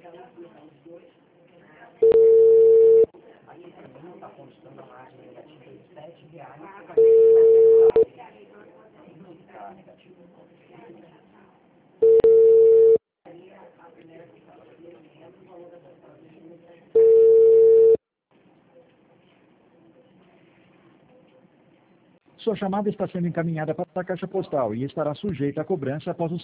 Sua chamada está sendo encaminhada para a caixa postal e estará sujeita a cobrança após o